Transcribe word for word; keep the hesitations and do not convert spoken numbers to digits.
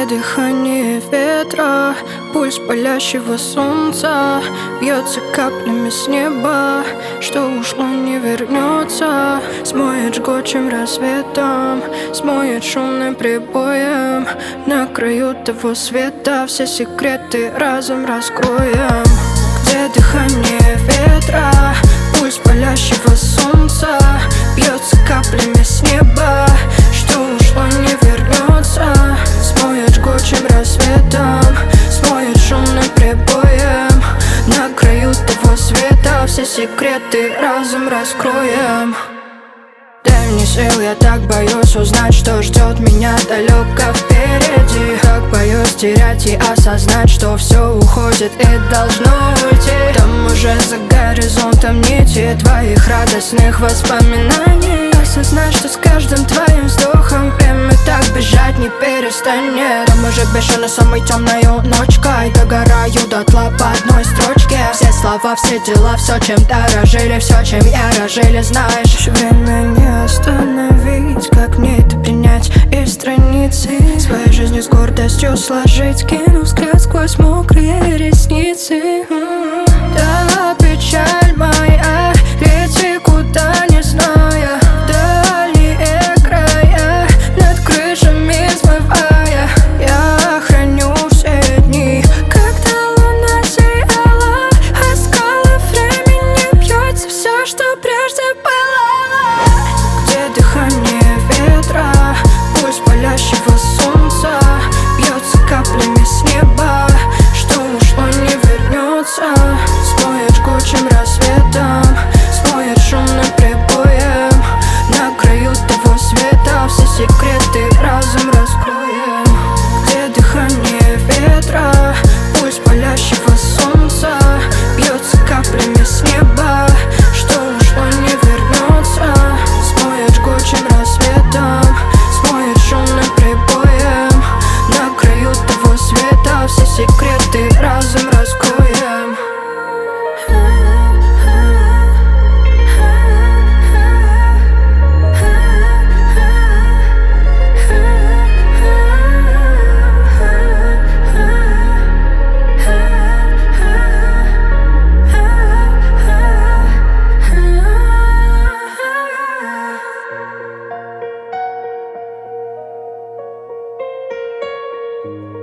Где дыхание ветра, пульс палящего солнца бьется каплями с неба, что ушло не вернется. Смоет жгучим рассветом, смоет шумным прибоем. На краю того света все секреты разом раскроем. Где дыхание ветра, пульс палящего солнца бьется каплями с неба, что ушло не вернется. Смоет жгучим рассветом, смоет шумным прибоем. На краю того света все секреты разом раскроем. Дай мне сил, я так боюсь узнать, что ждет меня далеко впереди. Так боюсь терять и осознать, что все уходит и должно уйти. Там уже за горизонтом нити твоих радостных воспоминаний. Осознать, что с каждым твоим вздохом время так бежать не перестанет. Там уже бешено самой темной ночкой догораю дотла по одной строчке. Все слова, все дела, все, чем дорожили, все, чем дорожили, знаешь. Время не остановить, как мне это принять из страницы своей жизни с гордостью сложить, кинув взгляд сквозь мокрые ресницы. Да, печаль моя, лети куда не зная, дальние края, над крышами взмывая. Я храню все дни, когда луна сияла, а скалы времени бьется все, что прежде пылало. Где дыхание ветра, пульс палящего солнца бьется каплями с неба, что ушло не вернется. Смоет жгучим рассветом, смоет шумным прибоем. На краю того света все секреты разом раскроем. Где дыхание ветра, пульс палящего солнца бьется каплями с неба, что ушло не вернется. Смоет жгучим рассветом, смоет шумным прибоем. На краю того света все секреты разом раскроем. Thank you.